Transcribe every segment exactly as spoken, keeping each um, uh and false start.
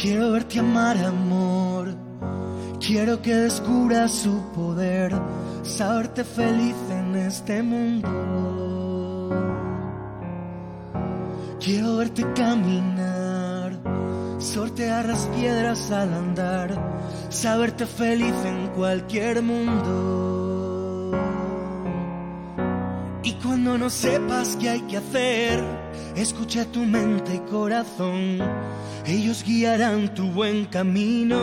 Quiero verte amar, amor. Quiero que descubras su poder, saberte feliz en este mundo. Quiero verte caminar, sortear las piedras al andar, saberte feliz en cualquier mundo. Y cuando no sepas qué hay que hacer, escucha tu mente y corazón, ellos guiarán tu buen camino.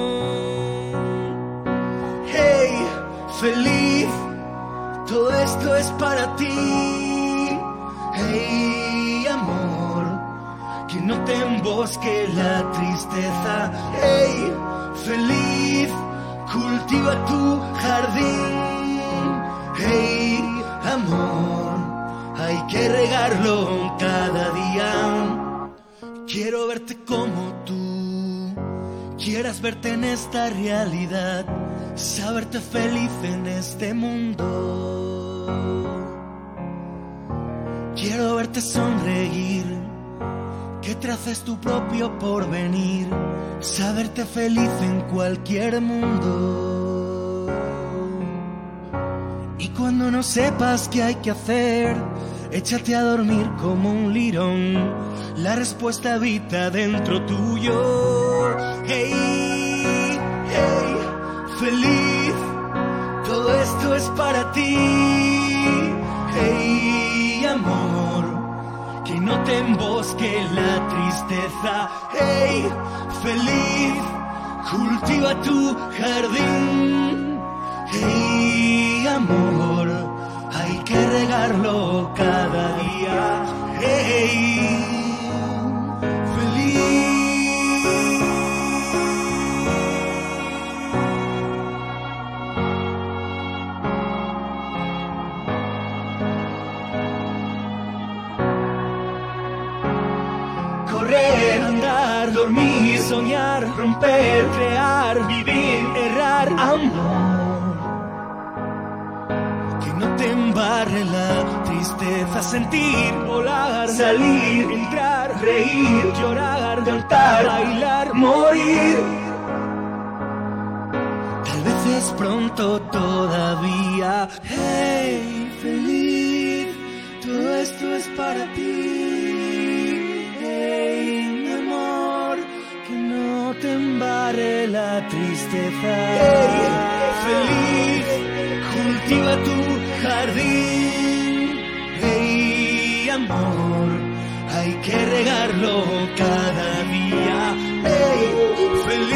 Hey, feliz, todo esto es para ti. Hey, amor, que no te embosque la tristeza. Hey, feliz, cultiva tu jardín. Hey, amor, hay que regarlo cada día. Quiero verte como tú quieras verte en esta realidad, saberte feliz en este mundo. Quiero verte sonreír, que traces tu propio porvenir, saberte feliz en cualquier mundo. Y cuando no sepas qué hay que hacer, échate a dormir como un lirón, la respuesta habita dentro tuyo. Hey, hey, feliz, todo esto es para ti. Hey, amor, que no te embosque la tristeza. Hey, feliz, cultiva tu jardín. Hey, amor, hay que regarlo cada día. Hey, feliz. Correr, andar, dormir, soñar, romper, crear, vivir, errar, amor. No te embarre la tristeza, sentir, volar, salir, entrar, reír, llorar, cantar, bailar, morir. Tal vez es pronto todavía. Hey, feliz, todo esto es para ti. Hey, mi amor, que no te embarre la tristeza. Hey, feliz, cultiva tu jardín. Hey, amor, hay que regarlo cada día. Hey, feliz.